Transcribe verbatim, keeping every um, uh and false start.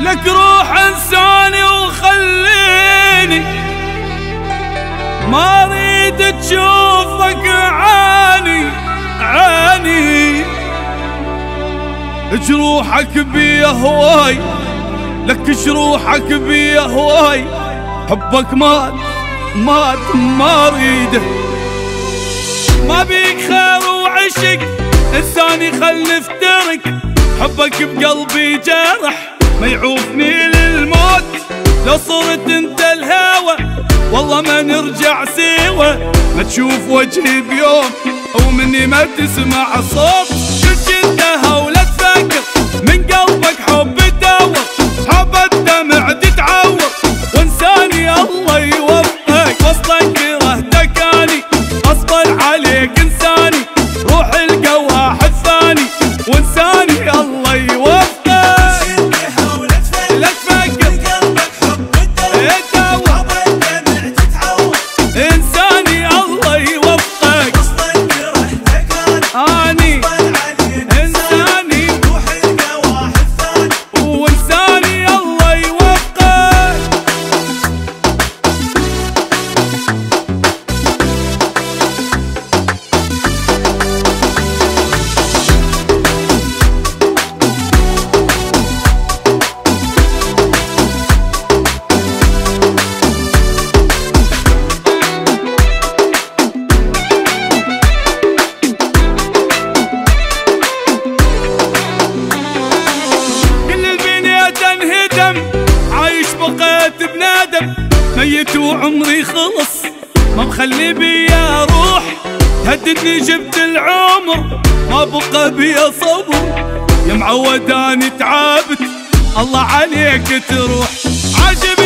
لك روح انساني وخليني ما اريد تشوفك عاني عاني. جروحك بيا هواي لك جروحك بيا هواي، حبك مات مات ما اريده. ما بيك خير وعشق انساني خل نفترق، حبك بقلبي جرح ما يعوفني للموت. لو صرت انت الهوى والله ما نرجع سوا، ما تشوف وجهي بيوم او مني ما تسمع صوت. كل انتهى ولا تفكر من قلبك حب تدور، حب الدمع تتعور وانساني الله يوفقك. وصلك كرهتك اني اصبر عليك انساني، روح القى واحد ثاني وانساني الله يوفقك. عايش بقيت بنادم ميت وعمري خلص، ما مخلي بيا روح هددني جبت العمر ما بقى بيا صبر. يا معوداني تعبت الله عليك تروح عاجب